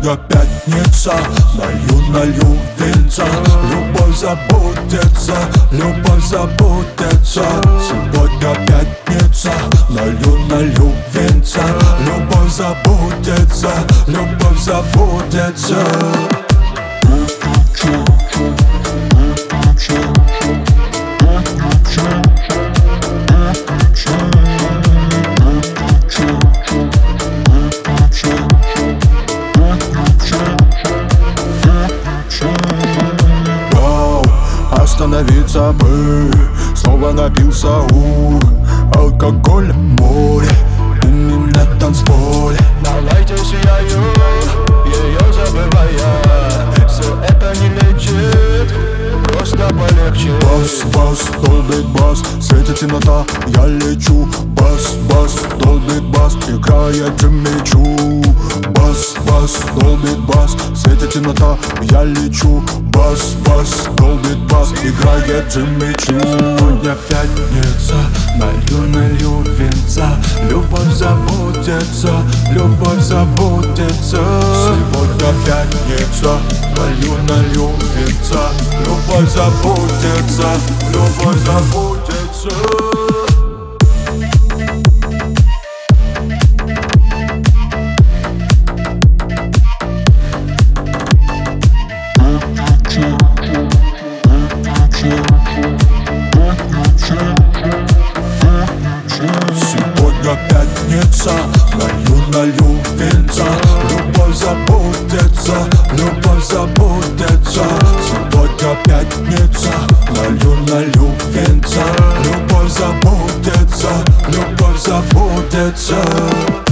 Сегодня пятница, налью винца. Любовь забудется, любовь забудется. Сегодня пятница, налью винца. Любовь забудется, любовь забудется. Остановиться бы, снова напился алкоголь, море, дым на танцполе. На лайте сияю, ее забывая. Все это не лечит, просто полегче. Бас, долбит бас, светит темнота, я лечу. Бас, долбит бас, играет Джимми Чу. Бас, долбит бас, светит темнота, я лечу. Бас, долбит бас, играет Джимми Чу. Сегодня пятница, налью винца. Любовь забудется, любовь забудется. Сегодня пятница, налью винца. Любовь забудется, любовь забудется. Сегодня пятница, налью винца. Любовь забудется, любовь забудется. Сегодня пятница, налью винца. Любовь забудется, любовь забудется.